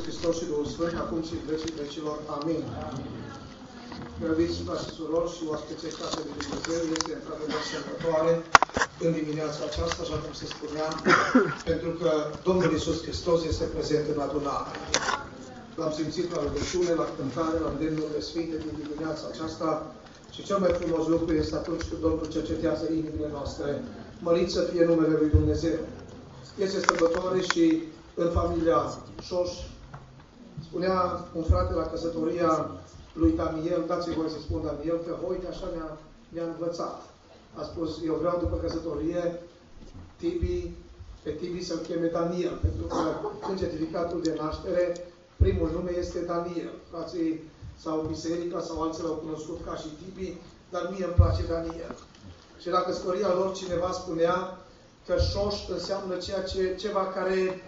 Hristos și Duhul Sfânt, acum și în vecii vecilor. Amin. Iubiți frați și surori și oaspeții Casei de Dumnezeu, este într-adevăr sărbătoare în dimineața aceasta, așa cum se spunea, pentru că Domnul Iisus Hristos este prezent în adunare. L-am simțit la rugăciune, la cântare, la îndemnurile sfinte din dimineața aceasta și cel mai frumos lucru este atunci când Domnul cercetează inimile noastre. Mărit să fie numele Lui Dumnezeu. Este sărbătoare și în familia Șoș. Spunea un frate la căsătoria lui Daniel, dați-i voi să spun Daniel, că uite așa ne-a învățat. A spus, eu vreau după căsătorie pe Tibi să-l cheme Daniel, pentru că în certificatul de naștere primul nume este Daniel. Frații sau biserica sau alții l-au cunoscut ca și Tibi, dar mie îmi place Daniel. Și la căsătoria lor cineva spunea că Șoș înseamnă ceva care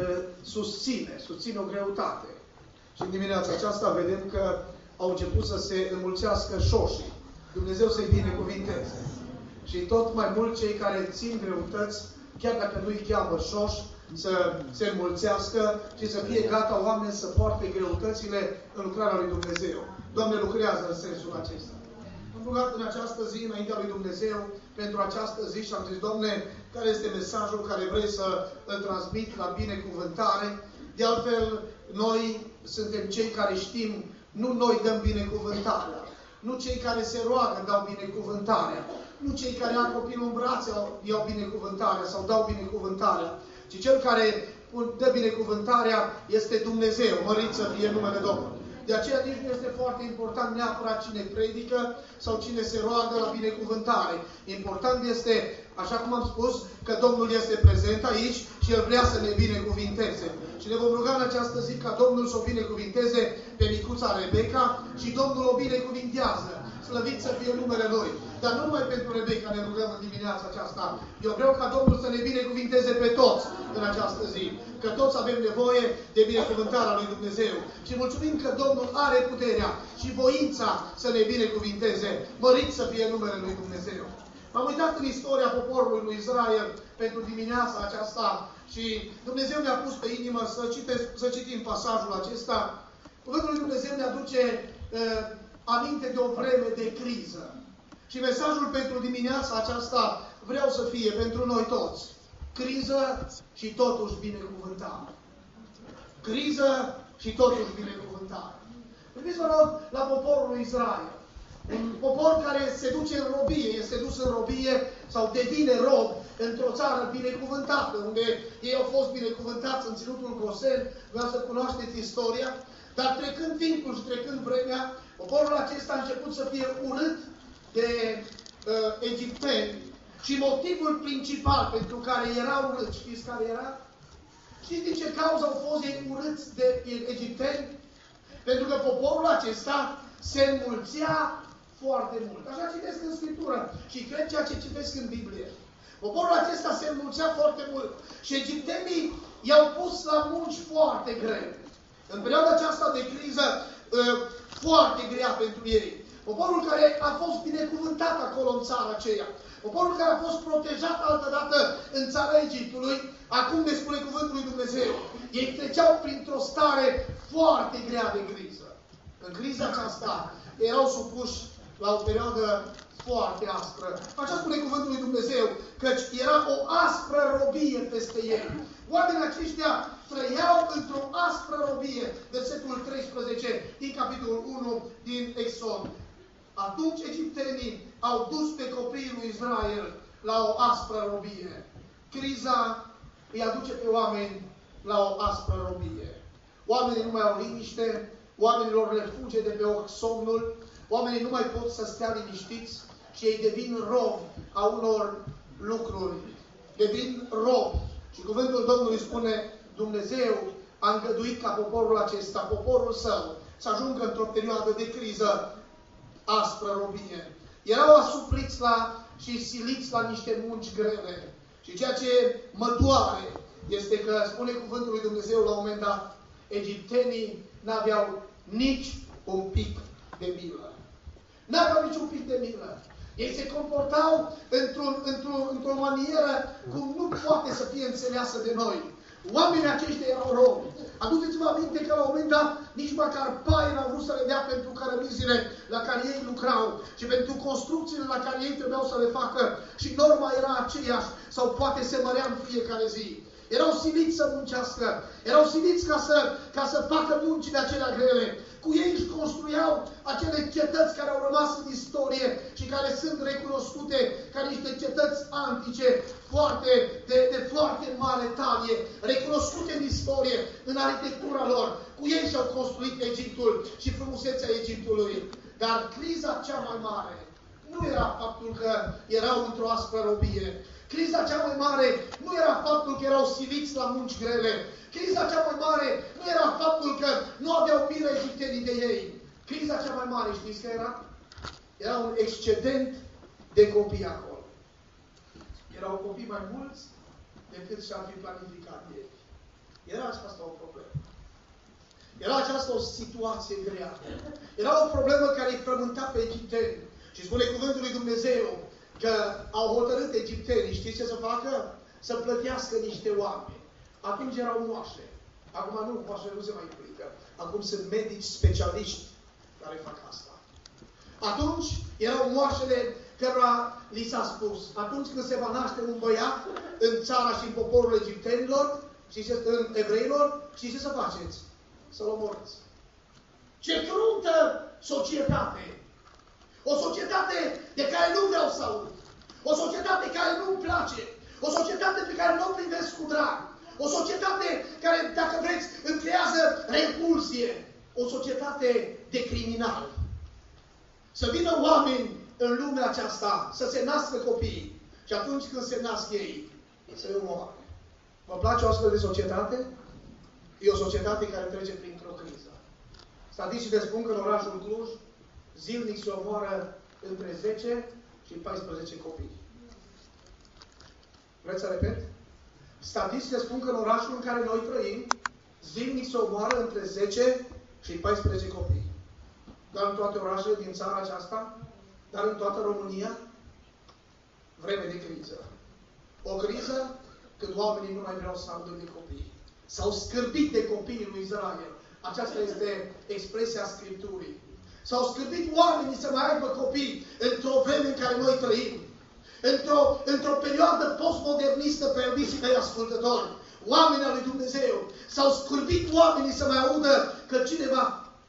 susține o greutate. Și în dimineața aceasta vedem că au început să se înmulțească șoșii. Dumnezeu să-i binecuvinteze. Și tot mai mult cei care țin greutăți, chiar dacă nu-i cheamă șoși, să se înmulțească și să fie gata oameni să poarte greutățile în lucrarea lui Dumnezeu. Doamne, lucrează în sensul acesta. Am rugat în această zi înaintea lui Dumnezeu pentru această zi și am zis, Doamne, care este mesajul care vrei să îl transmit la binecuvântare? De altfel, noi suntem cei care știm, nu noi dăm binecuvântarea, nu cei care se roagă dau binecuvântarea, nu cei care au copilul în brațe iau binecuvântarea sau dau binecuvântarea, ci cel care dă binecuvântarea este Dumnezeu, mărit să fie numele Domnului. De aceea nici nu este foarte important neapărat cine predică sau cine se roagă la binecuvântare. Important este, așa cum am spus, că Domnul este prezent aici și El vrea să ne binecuvinteze. Și ne vom ruga în această zi ca Domnul să o binecuvinteze pe micuța Rebecca și Domnul o binecuvintează. Slăvit să fie numele Lui. Dar nu numai pentru Rebecca ne rugăm în dimineața aceasta. Eu vreau ca Domnul să ne binecuvinteze pe toți în această zi. Că toți avem nevoie de binecuvântarea lui Dumnezeu. Și mulțumim că Domnul are puterea și voința să ne binecuvinteze. Mărit să fie numele lui Dumnezeu. M-am uitat în istoria poporului lui Israel pentru dimineața aceasta și Dumnezeu mi-a pus pe inimă să citim pasajul acesta. Cuvântul lui Dumnezeu ne aduce aminte de o vreme de criză. Și mesajul pentru dimineața aceasta vreau să fie pentru noi toți. Criză și totuși binecuvântare. Criză și totuși binecuvântare. Priviți, vă rog, la poporul lui Israel. Un popor care se duce în robie, este dus în robie sau devine rob într-o țară binecuvântată, unde ei au fost binecuvântați în ținutul Gosen. Vreau să cunoașteți istoria. Dar trecând timpul și trecând vremea, poporul acesta a început să fie urât de egipteni. Și motivul principal pentru care erau urâți, știți care era? Știți din ce cauză au fost ei urâți de egipteni? Pentru că poporul acesta se înmulțea foarte mult. Așa citesc în Scriptură și cred ceea ce citesc în Biblie. Poporul acesta se înmulțea foarte mult și egiptenii i-au pus la munci foarte grele. În perioada aceasta de criză foarte grea pentru ei. Poporul care a fost binecuvântat acolo în țara aceea. Poporul care a fost protejat altădată în țara Egiptului, acum ne spune cuvântul lui Dumnezeu. Ei treceau printr-o stare foarte grea de criză. În criza aceasta erau supuși la o perioadă foarte aspră. Așa spune cuvântul lui Dumnezeu, căci era o aspră robie peste ei. Oamenii aceștia trăiau într-o aspră robie. Versetul 13 din capitolul 1 din Exod. Atunci egiptenii au dus pe copiii lui Israel la o aspră robie. Criza îi aduce pe oameni la o aspră robie. Oamenii nu mai au liniște, oamenilor le fuge de pe ochi somnul, oamenii nu mai pot să stea liniștiți și ei devin robi a unor lucruri. Devin robi. Și cuvântul Domnului spune, Dumnezeu a îngăduit ca poporul acesta, poporul său, să ajungă într-o perioadă de criză aspră robie. Erau asupriți și siliți la niște munci grele. Și ceea ce mă doare este că, spune cuvântul lui Dumnezeu la un moment dat, egiptenii n-aveau nici un pic de milă. N-aveau nici un pic de milă. Ei se comportau într-o manieră cum nu poate să fie înțeleasă de noi. Oamenii aceștia erau robi. Aduceți-vă aminte că la un moment dat nici măcar paie n-au vrut să le dea pentru cărămizile la care ei lucrau și pentru construcțiile la care ei trebuiau să le facă și norma era aceeași sau poate se mărea în fiecare zi. Erau siliți să muncească, erau siliți ca să facă muncile acelea grele. Cu ei își construiau acele cetăți care au rămas în istorie și care sunt recunoscute ca niște cetăți antice de foarte mare talie, recunoscute în istorie, în arhitectura lor. Cu ei și-au construit Egiptul și frumusețea Egiptului. Dar criza cea mai mare nu era faptul că erau într-o aspră robie. Criza cea mai mare nu era faptul că erau siliți la munci grele. Criza cea mai mare nu era faptul că nu aveau milă egiptenii de ei. Criza cea mai mare, știți că era? Era un excedent de copii acolo. Erau copii mai mulți decât și-ar fi planificat ei. Era aceasta o problemă. Era aceasta o situație grea. Era o problemă care îi frământa pe egipteni. Și spune cuvântul lui Dumnezeu că au hotărât egiptenii, știți ce să facă? Să plătească niște oameni. Atunci erau moașe. Acum nu, moașele nu se mai implică. Acum sunt medici specialiști care fac asta. Atunci erau moașele cărora li s-a spus. Atunci când se va naște un băiat în țara și în poporul egiptenilor, și în evreilor, și ce să faceți? Să-l omorâți. Ce cruntă societate! O societate de care nu vreau să aud. O societate care nu-mi place. O societate pe care nu o privesc cu drag. O societate care, dacă vreți, îmi creează repulsie. O societate de criminali. Să vină oameni în lumea aceasta, să se nască copii. Și atunci când se nasc ei, să-i omoare. Vă place o astfel de societate? E o societate care trece printr-o criză. Statisticile spun că în orașul Cluj, zilnic se omoară între 10 și 14 copii. Vreți să repet? Statisticile spun că în orașul în care noi trăim, zilnic se omoară între 10 și 14 copii. Dar în toate orașele din țara aceasta, dar în toată România, vreme de criză. O criză când oamenii nu mai vreau să audă de copii. S-au scârbit de copiii lui Israel. Aceasta este expresia Scripturii. S-au scârbit oamenii să mai aibă copii într-o vreme în care noi trăim. Într-o perioadă postmodernistă, pe iubiții mei ascultători. Oamenii lui Dumnezeu s-au scârbit oamenii să mai audă că cineva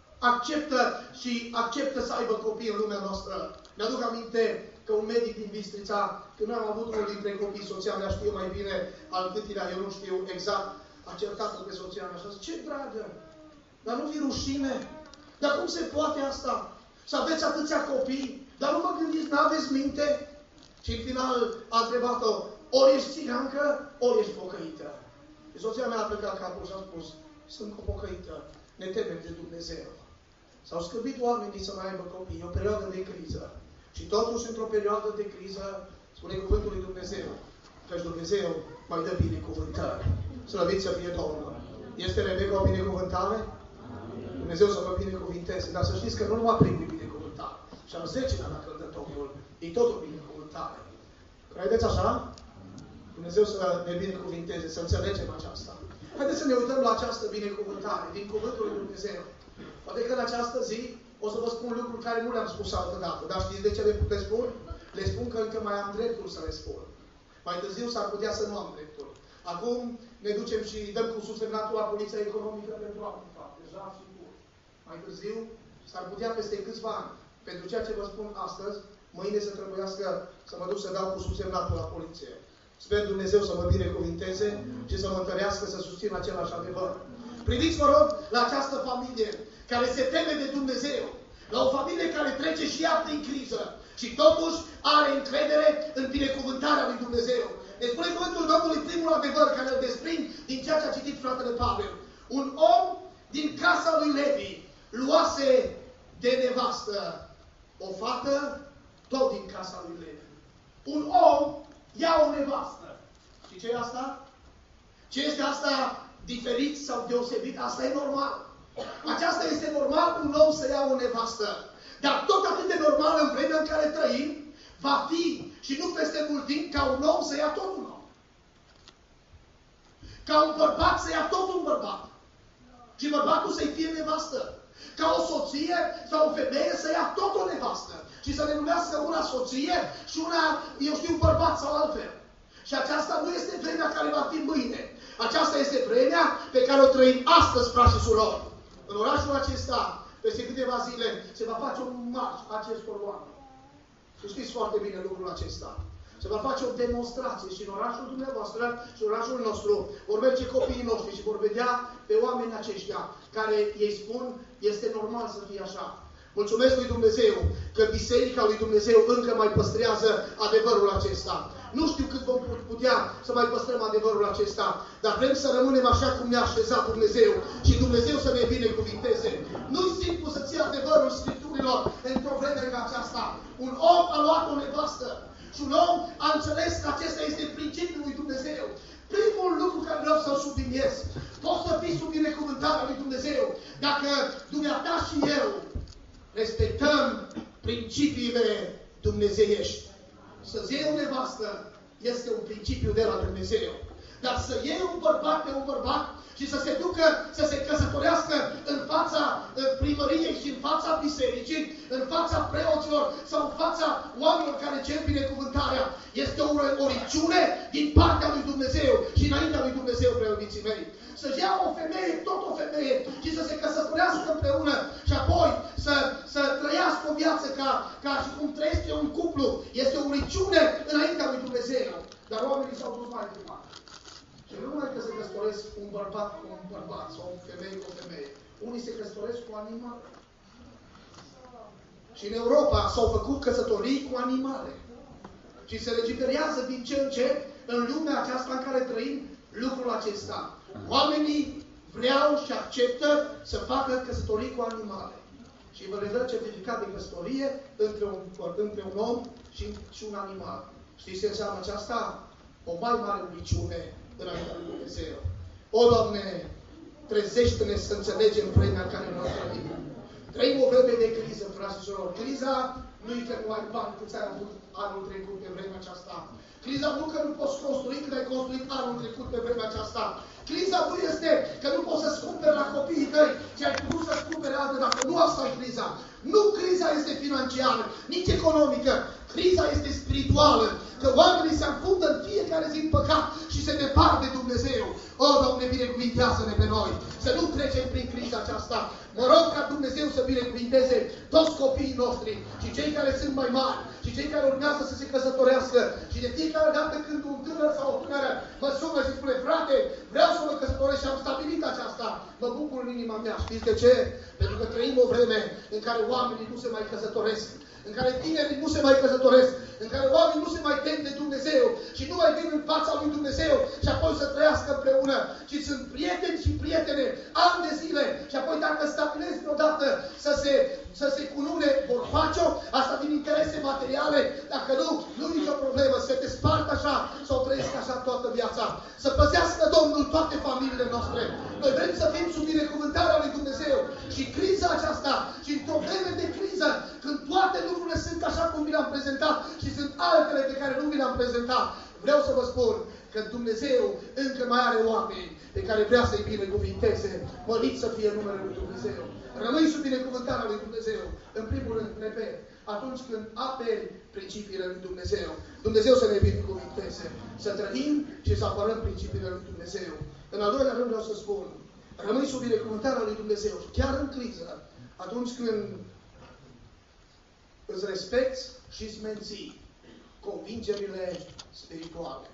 acceptă să aibă copii în lumea noastră. Mi-aduc aminte că un medic din Bistrița, când am avut unul dintre copii, soția mea știe mai bine al câtilea, eu nu știu exact, a certat-o pe soția mea și a zis, ce dragă, dar nu fi rușine? Dar cum se poate asta? Să aveți atâția copii? Dar nu vă gândiți, n-aveți minte? Și în final a întrebat-o, ori ești țigancă, ori ești pocăită. Și soția mea a plecat capul și a spus, sunt pocăită, ne temem de Dumnezeu. S-au scârbit oamenii să mai aibă copii, e o perioadă de criză. Și totuși, într-o perioadă de criză, spune cuvântul lui Dumnezeu, căci Dumnezeu mai dă binecuvântări. Slăvit să fie Domnul. Este Rebecca o binecuvântare? Dumnezeu să vă binecuvinteze. Dar să știți că nu numai primii binecuvântare. Și al 10-lea, dacă îl dă Domnul, e tot o binecuvântare. Credeți așa? Dumnezeu să ne binecuvinteze, să înțelegem aceasta. Haideți să ne uităm la această binecuvântare din cuvântul lui Dumnezeu. Poate că în această zi o să vă spun lucruri care nu le-am spus altă dată. Dar știți de ce le spun? Le spun că încă mai am dreptul să le spun. Mai târziu s-ar putea să nu am dreptul. Acum ne ducem și dăm cu subsemnatul la Poliția Economică pentru alte fapte. Jaf și bun. Mai târziu s-ar putea peste câțiva ani. Pentru ceea ce vă spun astăzi, mâine să trebuiască să mă duc să dau cu subsemnatul la poliție. Sper Dumnezeu să mă binecuvinteze și să mă întărească să susțin același adevăr. Priviți, vă rog, la această familie care se teme de Dumnezeu. La o familie care trece și ea prin criză și totuși are încredere în binecuvântarea lui Dumnezeu. Deci spune cuvântul Domnului primul adevăr care îl desprind din ceea ce a citit fratele Pavel. Un om din casa lui Levi luase de nevastă o fată tot din casa lui Levi. Un om ia o nevastă. Și ce e asta? Ce este asta diferit sau deosebit? Asta e normal. Aceasta este normal, un om să ia o nevastă. Dar tot atât de normal în vremea în care trăim, va fi și nu peste mult timp ca un om să ia tot un om. Ca un bărbat să ia tot un bărbat. Și bărbatul să-i fie nevastă. Ca o soție sau o femeie să ia tot o nevastă. Și să le numească una soție și una, eu știu, bărbat sau altfel. Și aceasta nu este vremea care va fi mâine. Aceasta este vremea pe care o trăim astăzi, frați și surori. În orașul acesta, peste câteva zile, se va face un marș acestor oameni. Și știți foarte bine lucrul acesta. Se va face o demonstrație și în orașul dumneavoastră și în orașul nostru vor merge copiii noștri și vor vedea pe oamenii aceștia care ei spun este normal să fie așa. Mulțumesc lui Dumnezeu că Biserica lui Dumnezeu încă mai păstrează adevărul acesta. Nu știu cât vom putea să mai păstrăm adevărul acesta, dar vrem să rămânem așa cum ne-a așezat Dumnezeu și Dumnezeu să ne binecuvinteze. Nu-i simplu să ții adevărul Scripturilor într-o vreme ca aceasta. Un om a luat o nevastă și un om a înțeles că acesta este principiul lui Dumnezeu. Primul lucru care vreau să-l subliniez, poți să fii sub binecuvântarea lui Dumnezeu dacă dumneata și eu respectăm principiile dumnezeiești. Să-ți iei o nevastă este un principiu de la Dumnezeu. Dar să iei un bărbat pe un bărbat și să se ducă, să se căsătorească în fața primăriei și în fața bisericii, în fața preoților sau în fața oamenilor care cer binecuvântarea, este o oriciune din partea lui Dumnezeu și înaintea lui Dumnezeu, preobiții mei. Să-și ia o femeie, tot o femeie, și să se căsătorească împreună și apoi să trăiască o viață ca și cum trăiește un cuplu. Este o uriciune înaintea lui Dumnezeu. Dar oamenii s-au dus mai departe. Și nu numai că se căsătoresc un bărbat cu un bărbat sau o femeie cu o femeie. Unii se căsătoresc cu animale. Și în Europa s-au făcut căsătorii cu animale. Și se legiferează din ce în ce în lumea aceasta în care trăim lucrul acesta. Oamenii vreau și acceptă să facă căsătorii cu animale. Și vă le dă certificat de căsătorie între un om și un animal. Știți ce înseamnă aceasta? O mai mare uriciune înaintea lui Dumnezeu. O, Doamne, trezește-ne să înțelegem vremea în care noi trăim. Trăim o vreme de criză, frați și surori. Criza nu-i că nu ai bani câți ai avut anul trecut pe vremea aceasta. Criza nu că nu poți construi cât ai construit anul trecut pe vremea aceasta. Criza nu este că nu poți să-ți cumperi la copiii tăi ce ai putut să-ți cumpere alte, dacă nu asta e criza. Nu criza este financiară, nici economică. Criza este spirituală. Că oamenii se afundă în fiecare zi în păcat și se depart de Dumnezeu. O, Doamne, binecuvintează-ne pe noi. Să nu trecem prin criza aceasta. Mă rog ca Dumnezeu să binecuvinteze toți copiii noștri și cei care sunt mai mari și cei care urmează să se căsătorească. Și de fiecare dată când un tânăr sau o tânără mă sună și spune, frate, vreau să mă căsătoresc și am stabilit aceasta, mă bucur în inima mea. Știți de ce? Pentru că trăim o vreme în care oamenii nu se mai căsătoresc, în care tinerii nu se mai căsătoresc, în care oamenii nu se mai tem de Dumnezeu și nu mai vin în fața lui Dumnezeu și apoi să trăiască împreună, ci sunt prieteni și prietene ani de zile și apoi dacă stabilesc deodată să se cunune, vor face-o, asta din interese materiale, dacă nu nicio problemă, să se despart așa sau trăiesc așa toată viața. Să păzească Domnul toate familiile noastre. Noi vrem să fim sub binecuvântarea lui Dumnezeu și criza aceasta și într-o vreme de criză, când toate lucrurile sunt așa cum vi le-am prezentat și sunt altele pe care nu vi le-am prezentat, vreau să vă spun că Dumnezeu încă mai are oameni pe care vrea să-i binecuvinteze. Mărit să fie numele lui Dumnezeu. Rămâi sub binecuvântarea lui Dumnezeu. În primul rând, repet, atunci când aperi principiile lui Dumnezeu, Dumnezeu să ne binecuvinteze. Să trăim și să apărăm principiile lui Dumnezeu. În al doilea rând vreau să spun, rămâi sub binecuvântarea lui Dumnezeu, chiar în criză, atunci când îți respecti și îți menții convingerile spirituale.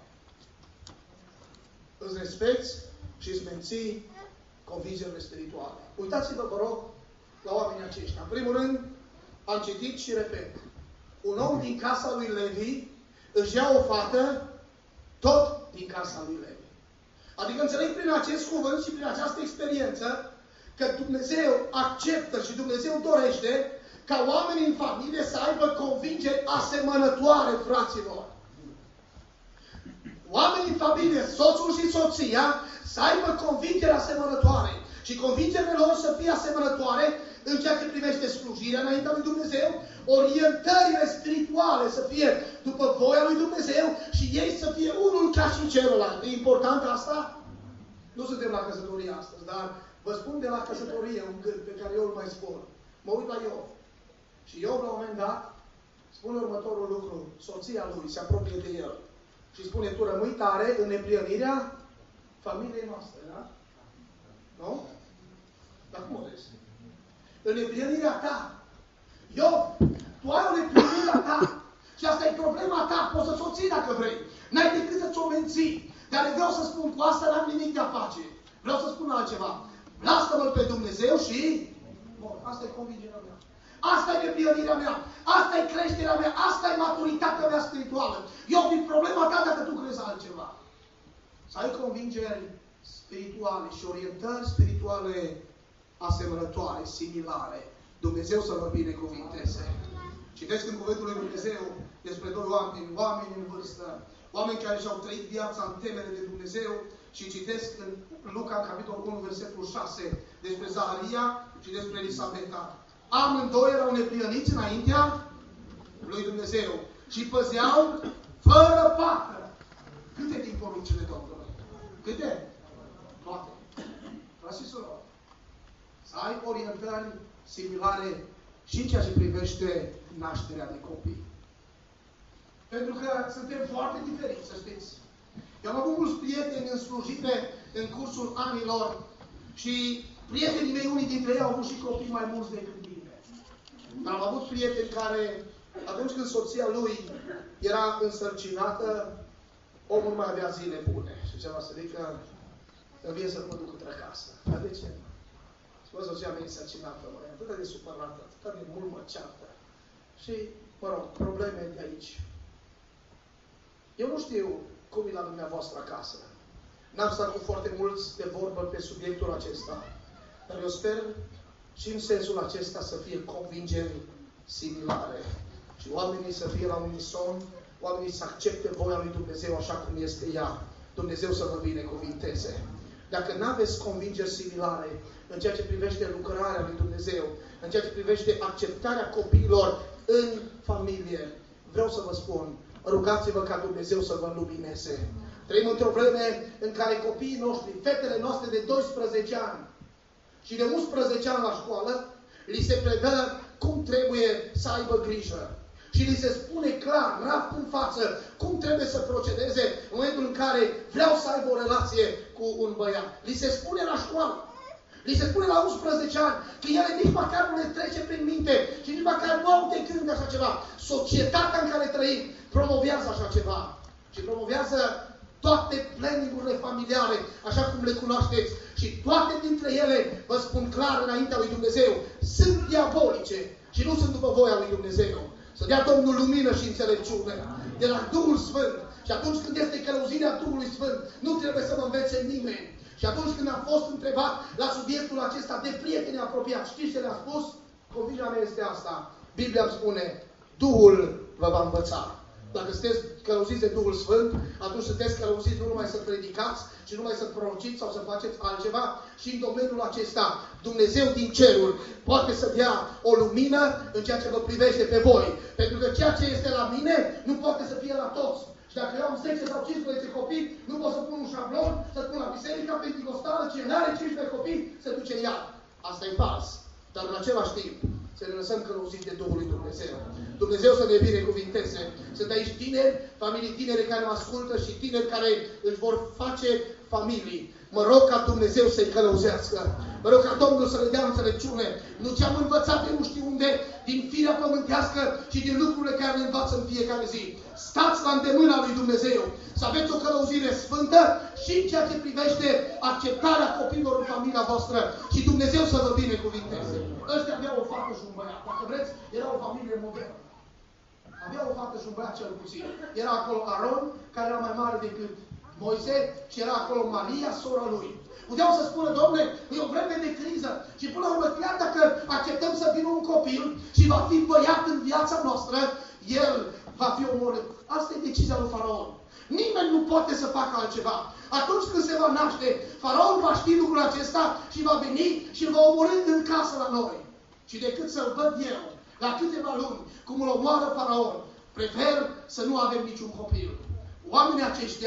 Îți respecti și îți menții convingerile spirituale. Uitați-vă, vă rog, la oamenii aceștia. În primul rând, am citit și repet. Un om din casa lui Levi își ia o fată tot din casa lui Levi. Adică înțeleg prin acest cuvânt și prin această experiență că Dumnezeu acceptă și Dumnezeu dorește ca oamenii în familie să aibă convingeri asemănătoare, fraților. Oamenii în familie, soțul și soția, să aibă convingeri asemănătoare. Și convingerile lor să fie asemănătoare în ceea ce privește slujirea înaintea lui Dumnezeu, orientările spirituale să fie după voia lui Dumnezeu și ei să fie unul ca și celălalt. E important asta? Nu suntem la căsătorie astăzi, dar vă spun de la căsătorie un gând pe care eu îl mai spun. Mă uit la Iov. Și Iov, la un moment dat, spune următorul lucru. Soția lui se apropie de el. Și spune, tu rămâi tare în neprionirea familiei noastre, da? Nu? Dar cum o vezi? În neprionirea ta. Iov, tu ai o neprionire a ta. Și asta e problema ta. Poți să-ți o ții dacă vrei. N-ai decât să-ți o menții. Dar vreau să spun, cu asta n-am nimic de a face. Vreau să spun altceva. Lasă-mă pe Dumnezeu și... Bun, asta e convingerea mea. Asta e neprionirea mea. Asta e creșterea mea. Asta e maturitatea mea spirituală. Eu din problema ta dacă tu crezi altceva. Să ai convingeri spirituale și orientări spirituale asemănătoare, similare. Dumnezeu să vă binecuvinteze. Citesc în Cuvântul lui Dumnezeu despre doi oameni în vârstă, oameni care și-au trăit viața în temere de Dumnezeu și citesc în Luca, în capitolul 1, versetul 6, despre Zaharia și despre Elisabeta. Amândoi erau neprioniți înaintea lui Dumnezeu și păzeau fără pată. Câte din poruncile Domnului? Câte? Toate. Frați și surori, să ai orientări similare și în ceea ce privește nașterea de copii. Pentru că suntem foarte diferiți, să știți. Eu am avut mulți prieteni în slujire în cursul anilor și prietenii mei, unii dintre ei au avut și copii mai mulți decât mine. Dar am avut prieteni care, atunci când soția lui era însărcinată, omul mai avea zile bune. Și ceva să zic că îmi vine să mă duc între casă. Dar de ce? Spune soția mea însărcinată, mă, e atât de supărată, atât de mult mă ceartă. Și, mă rog, probleme de aici. Eu nu știu cum e la dumneavoastră acasă. N-am stat cu foarte mulți de vorbă pe subiectul acesta. Dar eu sper și în sensul acesta să fie convingeri similare. Și oamenii să fie la unison, oamenii să accepte voia lui Dumnezeu așa cum este ea. Dumnezeu să vă binecuvinteze. Dacă nu aveți convingeri similare în ceea ce privește lucrarea lui Dumnezeu, în ceea ce privește acceptarea copiilor în familie, vreau să vă spun, rugați-vă ca Dumnezeu să vă lumineze. Trăim într-o vreme în care copiii noștri, fetele noastre de 12 ani și de 11 ani la școală, li se predă cum trebuie să aibă grijă. Și li se spune clar, raft în față, cum trebuie să procedeze în momentul în care vreau să aibă o relație cu un băiat. Li se spune la școală. Li se spune la 11 ani că ele nici măcar nu le trece prin minte și nici măcar nu au de gând așa ceva. Societatea în care trăim promovează așa ceva. Și promovează toate planning-urile familiare, așa cum le cunoașteți. Și toate dintre ele, vă spun clar înaintea lui Dumnezeu, sunt diabolice și nu sunt după voia lui Dumnezeu. Să dea Domnul lumină și înțelepciune de la Duhul Sfânt. Și atunci când este călăuzirea Duhului Sfânt, nu trebuie să mă învețe nimeni. Și atunci când am fost întrebat la subiectul acesta de prieteni apropiați, știți ce le-am spus? Convingerea mea este asta. Biblia îmi spune, Duhul vă va învăța. Dacă sunteți călăuziți de Duhul Sfânt, atunci sunteți călăuziți nu numai să predicați, ci numai să prorociți sau să faceți altceva. Și în domeniul acesta, Dumnezeu din ceruri poate să dea o lumină în ceea ce vă privește pe voi. Pentru că ceea ce este la mine nu poate să fie la toți. Și dacă eu am 10 sau 15 copii, nu pot să pun un șablon, să pun la biserica penticostală, cine nu are 15 copii, se duce în iad. Asta e fals. Dar în același timp, să ne lăsăm călăuziți de Duhul lui Dumnezeu. Dumnezeu să ne binecuvinteze. Sunt aici tineri, familii tinere care mă ascultă și tineri care își vor face familii. Mă rog ca Dumnezeu să-i călăuzească. Mă rog ca Domnul să le dea înțelepciune. Nu ce-am învățat de nu știu unde, din firea pământească și din lucrurile care le învață în fiecare zi. Stați la îndemâna lui Dumnezeu. Să aveți o călăuzire sfântă și în ceea ce privește acceptarea copiilor în familia voastră. Și Dumnezeu să vă binecuvinteze. Ăștia aveau o fată și un băiat. Dacă vreți, era o familie modernă. Avea o fată și un băiat cel puțin. Era acolo Aron, care era mai mare decât Moise, și era acolo Maria, sora lui. Puteau să spună, Doamne, e o vreme de criză și până la urmă, chiar dacă acceptăm să vină un copil și va fi băiat în viața noastră, el va fi omorât. Asta e decizia lui Faraon. Nimeni nu poate să facă altceva. Atunci când se va naște, Faraon va ști lucrul acesta și va veni și îl va omorâ în casă la noi. Și decât să-l văd eu, la câteva luni, cum îl omoară Faraon, prefer să nu avem niciun copil. Oamenii aceștia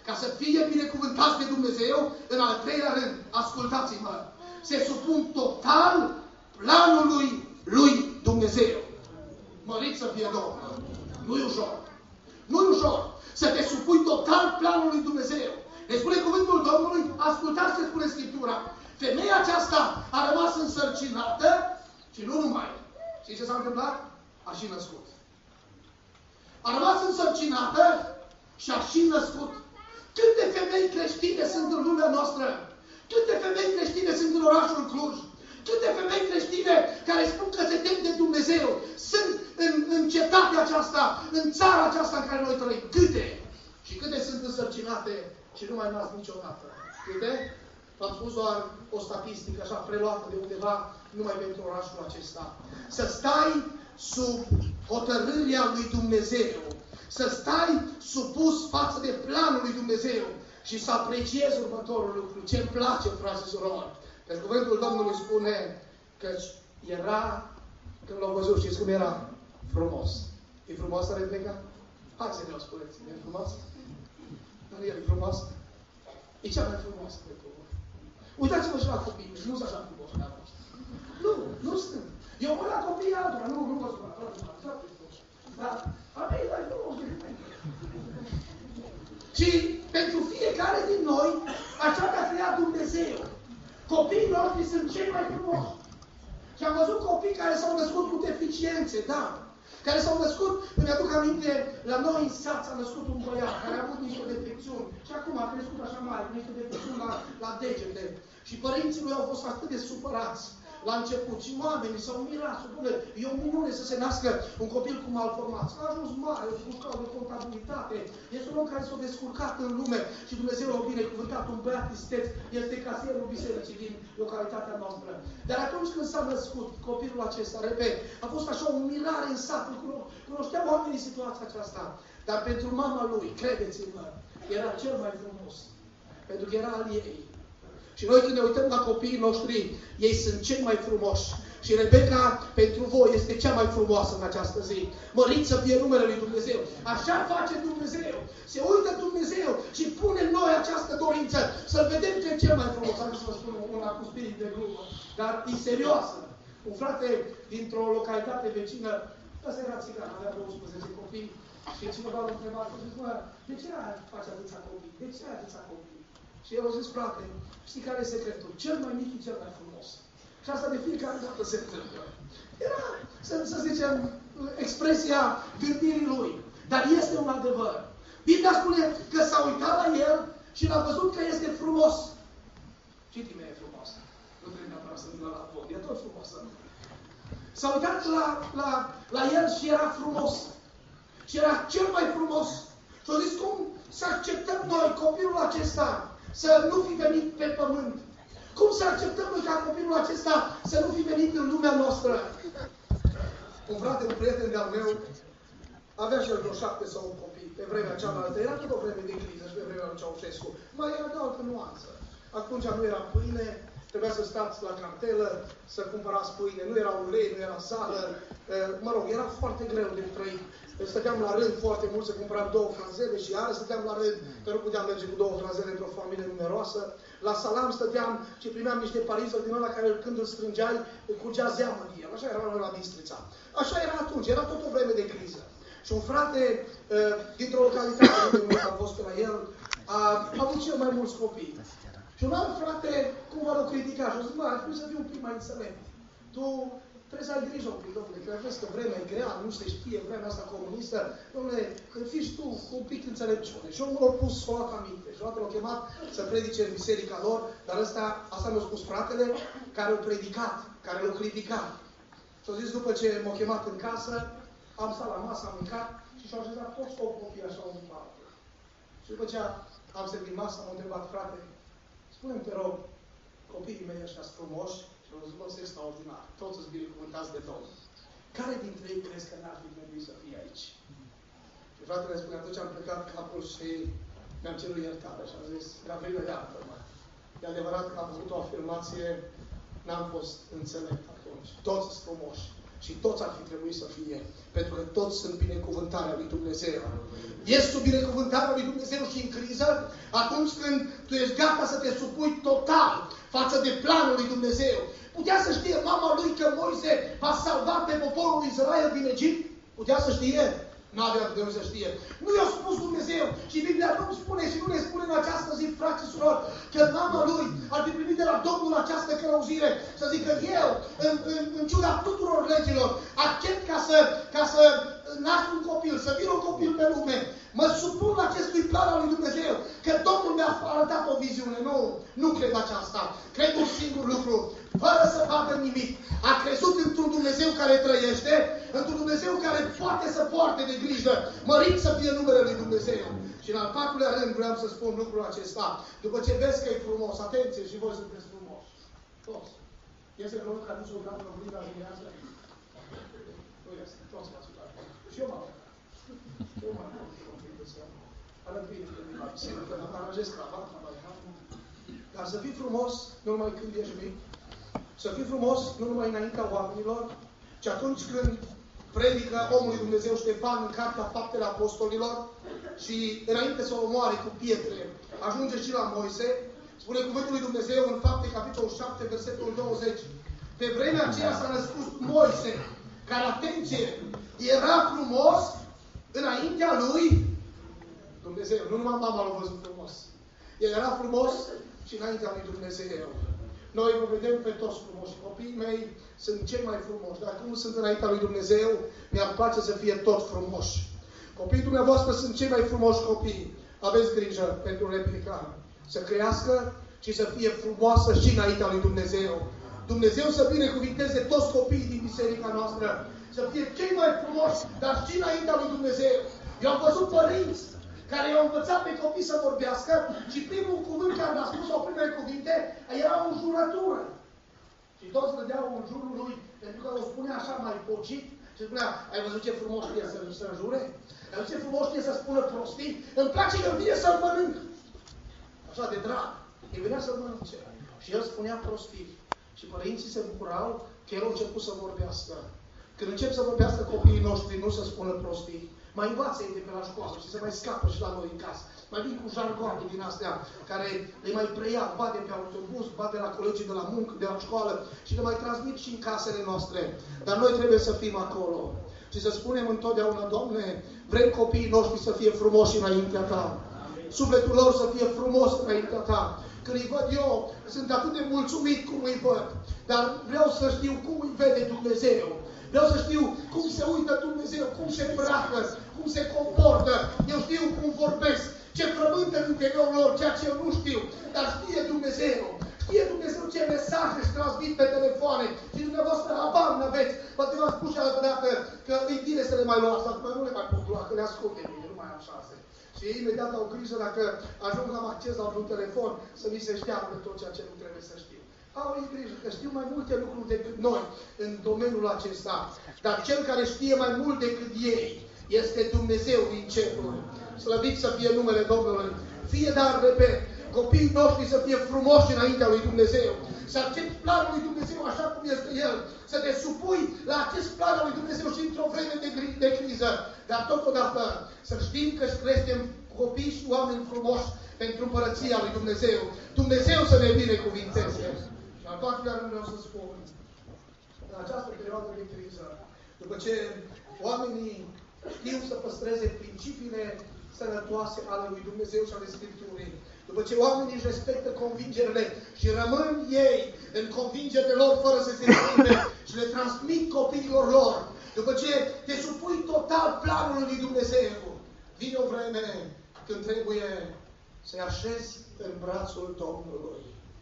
ca să fie binecuvântați de Dumnezeu, în al treilea rând, ascultați-mă, se supun total planului lui Dumnezeu. Mărit să fie Domnul. Nu-i ușor. Nu-i ușor să te supui total planului lui Dumnezeu. Ne spune cuvântul Domnului, ascultați ce spune Scriptura. Femeia aceasta a rămas însărcinată și nu numai. Știți ce s-a întâmplat? A și născut. A rămas însărcinată și a și născut. Câte femei creștine sunt în lumea noastră? Câte femei creștine sunt în orașul Cluj? Câte femei creștine care spun că se tem de Dumnezeu sunt în cetatea aceasta, în țara aceasta în care noi trăim? Câte? Și câte sunt însărcinate și nu mai nasc niciodată? Câte? V-am spus doar o statistică așa preluată de undeva numai pentru orașul acesta. Să stai sub hotărârea lui Dumnezeu, să stai supus față de planul lui Dumnezeu și să apreciezi următorul lucru. Ce-mi place, frate și surori? Că cuvântul Domnului spune că era, când l-au văzut, știți cum era? Frumos. E frumoasă Rebecca? Hai să ne-o spuneți. E frumos? Nu e frumos? E cea mai frumoasă de cuvânt. Uitați-vă și la copii, nu sunt așa frumoși ca voastră. Nu sunt. Eu mă la copiii altora, nu vă spun. Dar a mea e mai frumos decât mine. Și pentru fiecare din noi, așa ne-a creat Dumnezeu. Copiii noștri sunt cei mai frumoși. Și am văzut copii care s-au născut cu deficiențe, da. Care s-au născut, îmi aduc aminte, la noi în sat s-a născut un băiat care a avut niște defecțiuni. Și acum a crescut așa mare, niște defecțiuni la degete. Și părinții lui au fost atât de supărați la început. Și oamenii s-au mirat, spune, e o minune să se nască un copil cu malformați. A ajuns mare, a buscat de contabilitate. Este un om care s-a descurcat în lume și Dumnezeu l-a binecuvântat, un băiat isteț, este casierul bisericii din localitatea noastră. Dar atunci când s-a născut copilul acesta, repet, a fost așa o mirare în sat, cunoșteau oamenii situația aceasta. Dar pentru mama lui, credeți-mă, era cel mai frumos. Pentru că era al ei. Și noi când ne uităm la copiii noștri, ei sunt cei mai frumoși. Și Rebecca, pentru voi, este cea mai frumoasă în această zi. Mărit să fie numele lui Dumnezeu. Așa face Dumnezeu. Se uită Dumnezeu și pune în noi această dorință să-L vedem că e cel mai frumos. Am să vă spun una cu spirit de glumă. Dar e serioasă. Un frate dintr-o localitate vecină, ăsta era țigan, avea 12 copii. Și cineva l-a întrebat, a zis, de ce faci atâția copii? De ce ai atâția copii? Și eu au zis, frate, știi care e secretul? Cel mai mic e cel mai frumos. Și asta de fiecare dată se întâmplă. Era, să zicem, expresia gândirii lui. Dar este un adevăr. Biblia spune că s-a uitat la el și l-a văzut că este frumos. Ce tine e frumos? Nu trebuie neapărat să vină la vot. E tot frumos. S-a uitat la el și era frumos. Și era cel mai frumos. Și au zis, cum să acceptăm noi copilul acesta să nu fi venit pe pământ? Cum să acceptăm noi ca copilul acesta să nu fi venit în lumea noastră? Un frate, un prieten de-al meu, avea și el vreo 7 sau 8 copii pe vremea cealaltă. Era tot o vreme de criză și pe vremea lui Ceaușescu. Mai era de altă nuanță. Atunci nu era pâine, trebuia să stați la cartelă, să cumpărați pâine. Nu era ulei, nu era sală. Mă rog, era foarte greu de trăit. Stăteam la rând foarte mult să cumpăram 2 franzele și iară stăteam la rând, că nu puteam merge cu 2 franzele într-o familie numeroasă. La salam stăteam și primeam niște parizări din ăla care când îl strângeai, curgea zeamă din el. Așa era la Bistrița. Așa era atunci, era tot o vreme de criză. Și un frate dintr-o localitate unde am fost pe la el, a avut cel mai mulți copii. Și un alt frate, cumva l-a criticat și a zis, ar trebui să fii un pic mai înțeleg. Tu trebuie să ai grijă un pic, domnule, că vezi că vremea e grea, nu se știe, vremea asta comunistă. Domnule, fii tu cu un pic înțelepciune. Și omul l-a pus, s-o luat aminte. Și odată l-a chemat să predice în biserica lor, dar asta mi-a spus fratele, care l-a predicat, care l-a criticat. Și a zis, după ce m-a chemat în casă, am stat la masă, am mâncat și și-au așezat toți 8 copii așa unul pe altul. Și după ce am servit masa, m-a întrebat, frate, spune-mi, te rog, copiii mei ăștia sunt frumoși și au zis, bă, sunt extraordinar. Toți sunt binecuvântați de Domnul. Care dintre ei crezi că n-ar fi trebuit să fie aici? Și fratele spune, atunci am plecat capul și mi-am cerut iertare și am zis, Gabriela, iartă-mă. E adevărat că am făcut o afirmație, n-am fost înțelept atunci. Toți sunt frumoși. Și toți ar fi trebuit să fie. Pentru că toți sunt binecuvântarea lui Dumnezeu. Ești sub binecuvântarea lui Dumnezeu și în criză, atunci când tu ești gata să te supui total față de planul lui Dumnezeu. Putea să știe mama lui că Moise va salva pe poporul Israel din Egipt? Putea să știe? N-avea de unde să știe. Nu i-a spus Dumnezeu. Și Biblia nu spune și nu ne spune în această zi, frați și surori, că mama lui ar fi primit de la Domnul această călăuzire. Să zică eu, în ciuda tuturor legilor, accept ca să nasc un copil, să vin un copil pe lume. Mă supun acestui plan al lui Dumnezeu. Că Domnul mi-a arătat o viziune. Nu cred aceasta. Cred un singur lucru. Fără să facă nimic. A crezut într-un Dumnezeu care trăiește, într-un Dumnezeu care poate să poarte de grijă. Mărit să fie numele lui Dumnezeu. Și în al patrulea rând vreau să spun lucrul acesta. După ce vezi că e frumos, atenție, și voi sunteți frumoși. Toți. Este vreunul care nu s-o dat în obliga dimineață? Nu este. Toți m-ați uitat. Și eu m-am uitat. Și eu m-am uitat. Arăt bine la biserică, că mă aranjez cravata, mai dar să fii frumos nu numai când ești mic, să fii frumos nu numai înaintea oamenilor, ci atunci când predică omului Dumnezeu Ștefan în Cartea Faptele Apostolilor și înainte să o omoare cu pietre, ajunge și la Moise, spune cuvântul lui Dumnezeu în Fapte, capitolul 7, versetul 20. Pe vremea aceea s-a născut Moise, care, atenție, era frumos înaintea lui Dumnezeu. Nu numai mama l-a văzut frumos. El era frumos și înaintea lui Dumnezeu. Noi vă vedem pe toți frumoși. Copiii mei sunt cei mai frumoși. Dar cum sunt înaintea lui Dumnezeu, mi-ar place să fie tot frumoși. Copiii dumneavoastră sunt cei mai frumoși copii. Aveți grijă pentru replica. Să crească și să fie frumoasă și înaintea lui Dumnezeu. Dumnezeu să binecuvinteze toți copiii din biserica noastră. Să fie cei mai frumoși, dar și înaintea lui Dumnezeu. Eu am văzut părinți care i-au învățat pe copii să vorbească și primul cuvânt care l-a spus, sau primele cuvinte, era o înjurătură. Și toți râdeau în jurul lui, pentru că o spunea așa mai pocit și spunea, ai văzut ce frumos știe să înjure? Ai văzut ce frumos știe să spună prostii? Îmi place că vine să-l mănânc. Așa de drag. Îi venea să-l mănânce. Și el spunea prostii. Și părinții se bucurau că el a început să vorbească. Când încep să vorbească copiii noștri, nu să spună prostii. Mai învață-i de pe la școală și se mai scapă și la noi în casă. Mai vin cu jargoane din astea, care le mai preia, bate pe autobuz, bate la colegii de la muncă, de la școală și le mai transmit și în casele noastre. Dar noi trebuie să fim acolo. Și să spunem întotdeauna, Doamne, vrem copiii noștri să fie frumoși înaintea Ta. Sufletul lor să fie frumos înaintea Ta. Când îi văd eu, sunt atât de mulțumit cum îi văd. Dar vreau să știu cum îi vede Dumnezeu. Vreau să știu cum se uită Dumnezeu, cum se îmbracă, cum se comportă. Eu știu cum vorbesc, ce frământă în interiorul lor, ceea ce eu nu știu. Dar știe Dumnezeu. Știe Dumnezeu ce mesaje își transmit pe telefoane. Și dumneavoastră habar n-aveți. Poate v-am spus și altă dată că e bine să le mai luați, dar nu le mai pot lua, că le ascult de mine, nu mai am șanse. Și ei imediat au grijă dacă ajung la acces la un telefon să mi se șteargă tot ceea ce nu trebuie să știu. Au ei grijă, că știu mai multe lucruri decât noi în domeniul acesta. Dar cel care știe mai mult decât ei este Dumnezeu din ceruri. Slăvit să fie numele Domnului. Fie, dar, repet, copiii noștri să fie frumoși înaintea lui Dumnezeu. Să accepti planul lui Dumnezeu așa cum este El. Să te supui la acest plan al lui Dumnezeu și într-o vreme de criză. Dar totodată să știm că creștem copii și oameni frumoși pentru împărăția lui Dumnezeu. Dumnezeu să ne binecuvinteze. Și al patrulea rând vreau să spun, în această perioadă de criză, după ce oamenii știu să păstreze principiile sănătoase ale lui Dumnezeu și ale Scripturii, după ce oamenii își respectă convingerile și rămân ei în convingerile lor fără să se schimbe și le transmit copiilor lor, după ce te supui total planului lui Dumnezeu, vine o vreme când trebuie să-i așezi în brațul Domnului.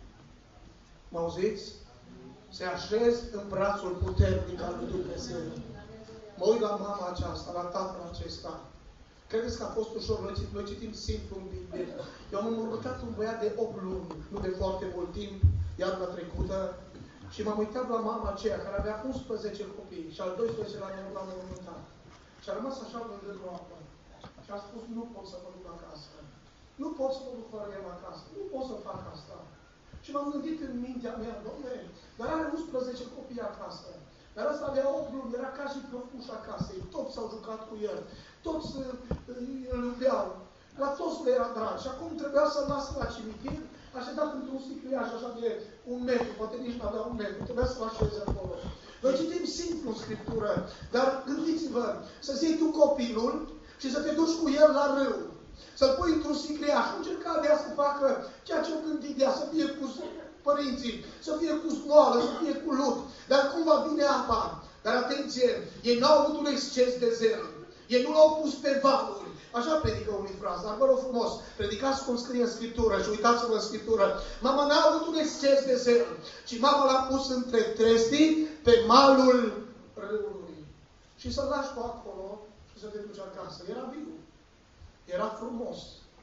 Mă auziți? Se așez în brațul puternic al lui Dumnezeu. Mă uit la mama aceasta, la tatăl acesta. Credeți că a fost ușor? Noi citim simplu în Biblie. Eu am înmormântat un băiat de 8 luni, nu de foarte mult timp, iarna trecută, și m-am uitat la mama aceea, care avea 11 copii, și al 12 l-am înmormântat. Și a rămas așa lângă groapă. Și a spus, nu pot să mă duc acasă. Nu pot să mă duc fără el acasă. Nu pot să fac asta. Și m-am gândit în mintea mea, Doamne, dar are 11 copii acasă. Dar ăsta avea 8 luni, era ca și plăcușa casei, toți s-au jucat cu el, toți îl iubeau, la toți le era drag. Și acum trebuia să-l lasă la cimitir, așezat într-un sicliaj așa de 1 metru, poate nici nu avea 1 metru, trebuia să-l așeze acolo. Noi citim simplu în Scriptură, dar gândiți-vă, să-ți iei tu copilul și să te duci cu el la râu, să-l pui într-un sicliaj, nu încerca de ea să facă ceea ce au gândit de ea, să fie cu părinții, să fie cu smoală, să fie cu lut, dar cum va vine apa? Dar atenție, ei n-au avut un exces de zel, ei nu l-au pus pe valuri. Așa predică unii frați, dar vă rog frumos, predicați cum scrie în Scriptură și uitați-vă în Scriptură. Mama n-a avut un exces de zel, ci mama l-a pus între trestii pe malul râului. Și să-l lași pe acolo și să te duci acasă. Era viu, era frumos,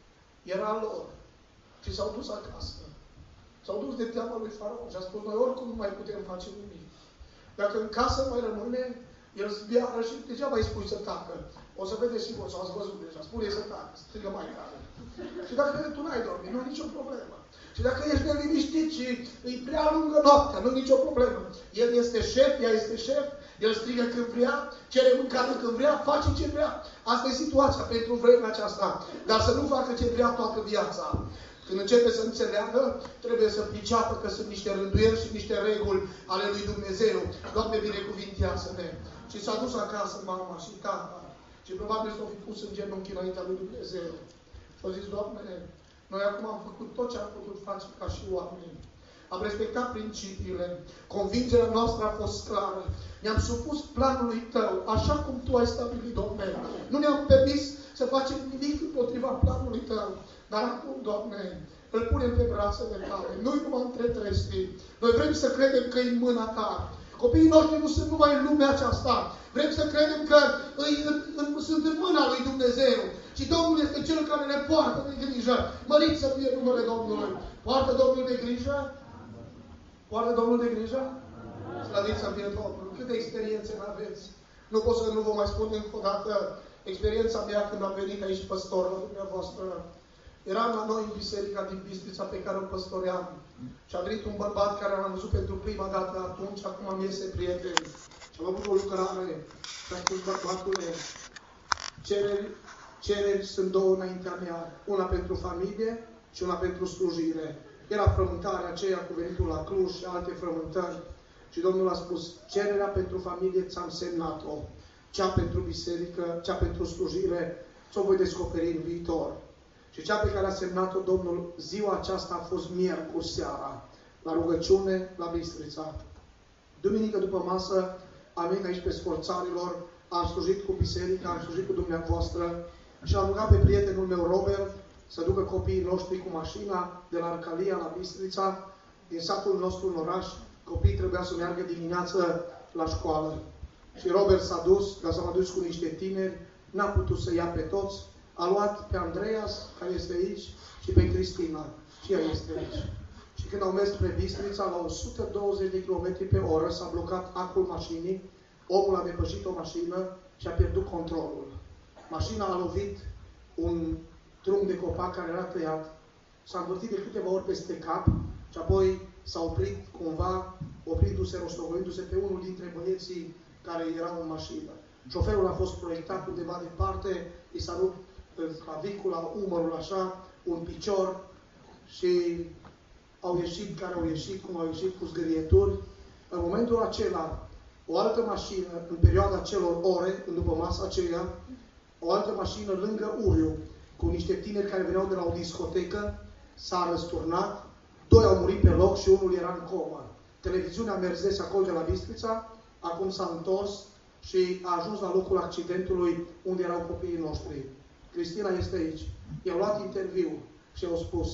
era lor. Și s-au dus acasă. S-au dus de teama lui Faraon și a spus, noi oricum nu mai putem face nimic. Dacă în casă mai rămâne, el zbiară și degeaba îi spui să tacă. O să vedeți sigur, sau ați văzut deja, spune să tacă, strigă mai tare. Și dacă tu n-ai dormit, nu e nicio problemă. Și dacă ești neliniștit și îi prea lungă noaptea, nu e nicio problemă. El este șef, ea este șef, el strigă când vrea, cere mâncare când vrea, face ce vrea. Asta e situația pentru vremea aceasta. Dar să nu facă ce vrea toată viața. Când începe să înțeleagă, trebuie să priceapă că sunt niște rânduieli și niște reguli ale lui Dumnezeu. Doamne, binecuvintează-ne. Și s-a dus acasă mama și tata. Și probabil s-au fi pus în genunchi înaintea lui Dumnezeu. Și au zis, Doamne, noi acum am făcut tot ce am putut face ca și oameni. Am respectat principiile. Convingerea noastră a fost clară. Ne-am supus planului Tău, așa cum Tu ai stabilit, Doamne. Nu ne-am permis să facem nimic împotriva planului Tău. Dar acum, Doamne, îl punem pe brațele Tale. Nu-i numai între trestii. Noi vrem să credem că e în mâna Ta. Copiii noștri nu sunt numai în lumea aceasta. Vrem să credem că sunt în mâna lui Dumnezeu. Și Domnul este Cel care ne poartă de grijă. Mărit să fie numele Domnului. Poartă Domnul de grijă? Poartă Domnul de grijă? Slăvit să fie Domnul. Câte experiențe aveți? Nu pot să nu vă mai spun încă o dată experiența mea când am venit aici păstor la dumneavoastră. Eram la noi în biserica din Bistrița pe care o păstoream. Și a venit un bărbat care l-am văzut pentru prima dată atunci, acum am iese prieteni. Și am avut o lucrare. Și am spus, bărbatule, cereri sunt 2 înaintea mea. Una pentru familie și una pentru slujire. Era frământarea aceea cu venitul la Cluj și alte frământări. Și Domnul a spus, cererea pentru familie ți-am semnat-o. Cea pentru biserică, cea pentru slujire, ți-o voi descoperi în viitor. Și cea pe care a semnat-o Domnul, ziua aceasta a fost miercuri seara, la rugăciune, la Bistrița. Duminică după masă, am venit aici pe Sforțarilor, am slujit cu biserica, am slujit cu dumneavoastră și am rugat pe prietenul meu, Robert, să ducă copiii noștri cu mașina de la Arcalia la Bistrița, din satul nostru în oraș. Copiii trebuia să meargă dimineață la școală. Și Robert s-a dus, dar s-a dus cu niște tineri, n-a putut să ia pe toți. A luat pe Andreas, care este aici, și pe Cristina, și ea este aici. Și când au mers spre Bistrița, la 120 de km pe oră, s-a blocat acul mașinii, omul a depășit o mașină și a pierdut controlul. Mașina a lovit un trunchi de copac care era tăiat, s-a învârtit de câteva ori peste cap și apoi s-a oprit cumva, oprindu-se, rostogolindu-se pe unul dintre băieții care erau în mașină. Șoferul a fost proiectat undeva departe, i s-a rupt clavicula, umărul așa, un picior și au ieșit care au ieșit, cum au ieșit cu zgârieturi. În momentul acela, o altă mașină, în perioada celor ore, după masa aceea, o altă mașină lângă Uriu, cu niște tineri care veneau de la o discotecă, s-a răsturnat, 2 au murit pe loc și unul era în comă. Televiziunea mersese acolo de la Bistrița, acum s-a întors și a ajuns la locul accidentului unde erau copiii noștri. Cristina este aici. I-au luat interviu și au spus,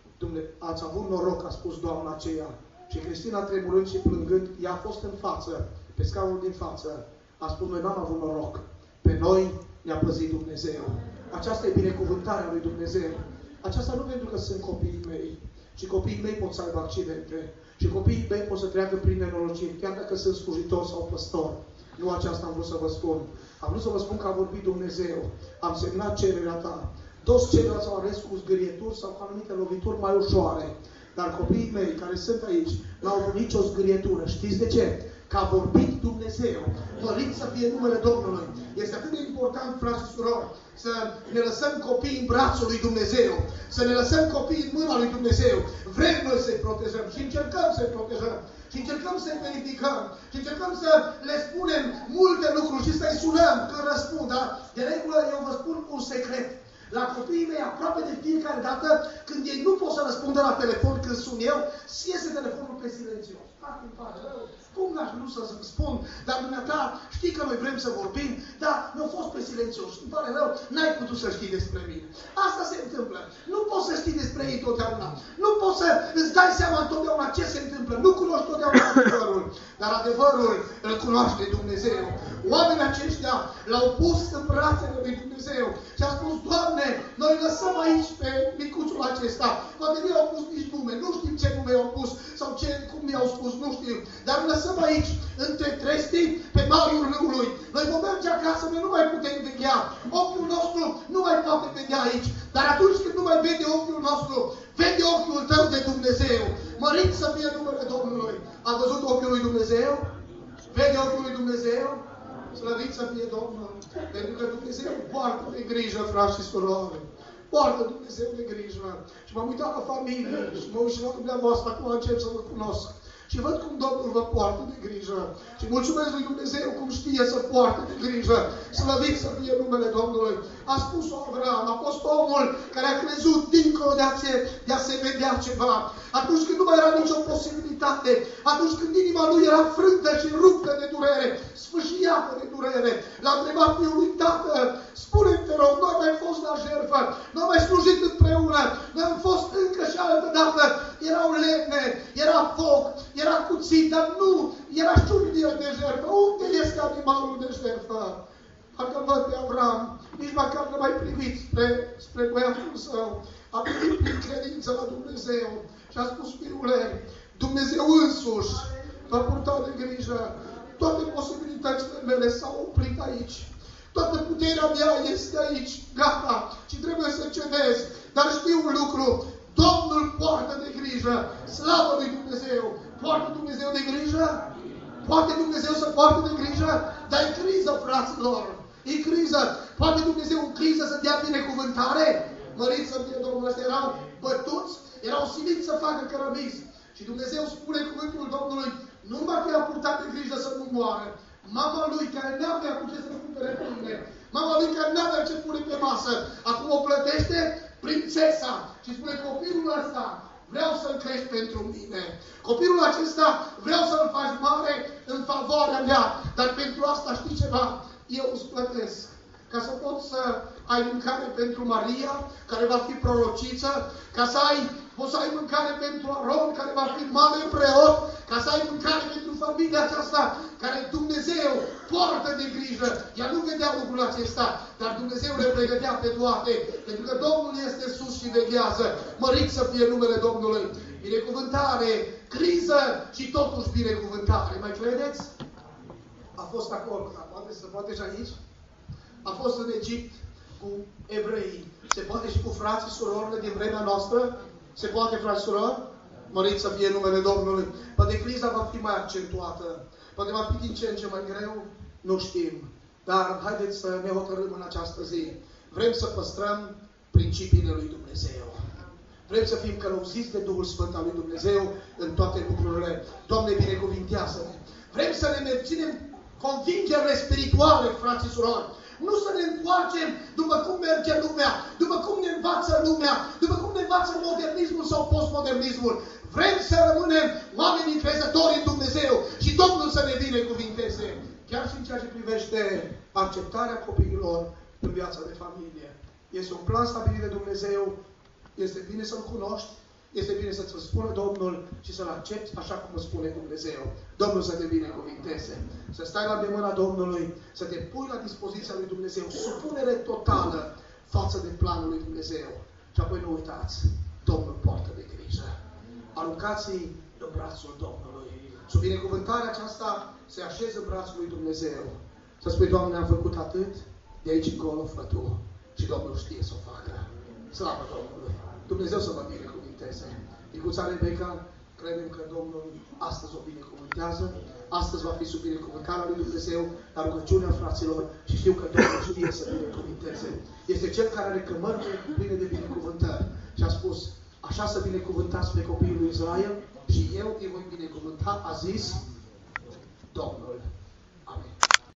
ați avut noroc, a spus doamna aceea. Și Cristina, tremurând și plângând, ea a fost în față, pe scaunul din față. A spus, noi n-am avut noroc. Pe noi ne-a păzit Dumnezeu. Aceasta e binecuvântarea lui Dumnezeu. Aceasta nu pentru că sunt copiii mei. Și copiii mei pot să aibă accidente. Și copiii mei pot să treacă prin nenorociri, chiar dacă sunt slujitor sau păstor. Nu aceasta am vrut să vă spun. Am vrut să vă spun că a vorbit Dumnezeu. Am semnat cererea ta. Toți ceilalți au ales cu zgârieturi sau cu anumite lovituri mai ușoare. Dar copiii mei care sunt aici n-au avut nicio zgârietură. Știți de ce? că a vorbit Dumnezeu. Mărit să fie numele Domnului. Este atât de important, frați și surori, să ne lăsăm copiii în brațul lui Dumnezeu, să ne lăsăm copiii în mâna lui Dumnezeu. Vrem noi să-i protejăm și încercăm să-i protejăm. Și încercăm să-i verificăm. Și încercăm să le spunem multe lucruri și să-i sunăm când răspund. Dar de regulă eu vă spun un secret. La copiii mei, aproape de fiecare dată, când ei nu pot să răspundă la telefon când sun eu, iese telefonul pe silențios. Îmi pare rău. Cum n-aș vrea să spun? Dar dumneata, știi că noi vrem să vorbim, dar mi-a fost pe silențios. Îmi pare rău, n-ai putut să știi despre mine. Asta se întâmplă. Nu poți să știi despre ei totdeauna. Nu poți să îți dai seama întotdeauna ce se întâmplă. Nu cunoști totdeauna adevărul. Dar adevărul îl cunoaște Dumnezeu. Oamenii aceștia l-au pus în brațele lui Dumnezeu și a spus, Doamne, noi lăsăm aici pe micuțul acesta. Poate nu i-au pus nici nume, nu știm ce nume i-au pus sau cum i-au spus, nu știu. Dar lăsăm aici, între trestii, pe malul râului. Noi vom merge acasă, noi nu mai putem vedea. Ochiul nostru nu mai poate vedea aici. Dar atunci când nu mai vede ochiul nostru, vede ochiul tău de Dumnezeu. Mărit să fie numele Domnului. A văzut ochiul lui Dumnezeu? Vede ochiul lui Dumnezeu? Slăvit să fie Domnul. Pentru că Dumnezeu poartă de grijă, frați și surori. Poartă Dumnezeu de grijă. Și m-am uitat la familie și mă uit și la dumneavoastră, acum încep să vă cunosc. Și văd cum Domnul vă poartă de grijă. Și mulțumesc lui Dumnezeu cum știe să poartă de grijă. Slăvit să fie numele Domnului. A spus-o Avram, a fost omul care a crezut dincolo de a se vedea ceva. Atunci când nu mai era nicio posibilitate. Atunci când inima lui era frântă și ruptă de durere. Sfâșiată de durere. L-a întrebat fiul lui, Tată, spune-mi te rog, noi am mai fost la jertfă. Noi am mai slujit împreună. Noi am fost încă și altă dată. Erau lemne, era foc, era cuțit, dar nu, era șurbier de jertfă. Unde este animalul de jertfă? Dacă văd pe Avram, nici măcar nu mai privit spre băiatul său. A privit prin credință la Dumnezeu și a spus, fiule, Dumnezeu însuși va purta de grijă. Toate posibilitățile mele s-au oprit aici. Toată puterea mea este aici, gata, și trebuie să cedez. Dar știu un lucru, Domnul poartă de grijă. Slavă lui Dumnezeu! Poartă Dumnezeu de grijă? Poate Dumnezeu să poartă de grijă? Dar e criză, fraților! E criză! Poate Dumnezeu în criză să dea binecuvântare? Măriți să fie Domnul, ăsta erau bătuți, erau siliți să facă cărămizi. Și Dumnezeu spune cuvântul Domnului, nu numai că i-a purtat de grijă să nu moară, mama lui care n-avea cu ce să cumpere pâine, mama lui care n-avea ce pune pe masă, acum o plătește prințesa și spune, copilul ăsta vreau să-l crești pentru mine. Copilul acesta vreau să-l faci mare în favoarea mea, dar pentru asta știi ceva? Eu îți plătesc. Ca să poți să ai mâncare pentru Maria, care va fi prorociță, ca să poți să ai mâncare pentru Aron, care va fi mare preot, ca să ai mâncare pentru familia aceasta, care Dumnezeu poartă de grijă. Ea nu vedea lucrul acesta, dar Dumnezeu le pregătea pe toate, pentru că Domnul este sus și veghează. Mărit să fie numele Domnului. Binecuvântare, criză și totuși binecuvântare. Mai credeți? A fost acolo, se poate și aici? A fost în Egipt cu evreii. Se poate și cu frații și surorile din vremea noastră? Se poate, frați și surori? Mărit să fie numele Domnului. Poate criza va fi mai accentuată. Poate va fi din ce în ce mai greu. Nu știm. Dar haideți să ne hotărâm în această zi. Vrem să păstrăm principiile lui Dumnezeu. Vrem să fim călăuziți de Duhul Sfânt al lui Dumnezeu în toate lucrurile. Doamne, binecuvintează-ne. Vrem să ne menținem convingerile spirituale, frații și surori. Nu să ne întoarcem după cum merge lumea, după cum ne învață lumea, după cum ne învață modernismul sau postmodernismul. Vrem să rămânem oameni încrezători în Dumnezeu și Domnul să ne binecuvinteze. Chiar și în ceea ce privește acceptarea copiilor în viața de familie. Este un plan stabilit de Dumnezeu, este bine să-L cunoști, este bine să-ți spună Domnul și să-L accepti așa cum îți spune Dumnezeu. Domnul să te binecuvinteze. Să stai la mâna Domnului, să te pui la dispoziția lui Dumnezeu. Supunere totală față de planul lui Dumnezeu. Și apoi nu uitați, Domnul poartă de grijă. Aruncați-i în brațul Domnului. Sub binecuvântarea aceasta se așeză în brațul lui Dumnezeu. Să spui, Doamne, am făcut atât, de aici încolo fă Tu. Și Domnul știe să o facă. Slavă Domnului! Dumnezeu să vă binecuvinteze. Micuța Rebecca, credem că Domnul astăzi o binecuvântează. astăzi va fi sub binecuvântarea lui Dumnezeu, la rugăciunea fraților și știu că Domnul știe să binecuvânteze. Este Cel care are cămările pline de binecuvântări și a spus, așa să binecuvântați pe copiii lui Israel și eu îi voi binecuvânta, a zis,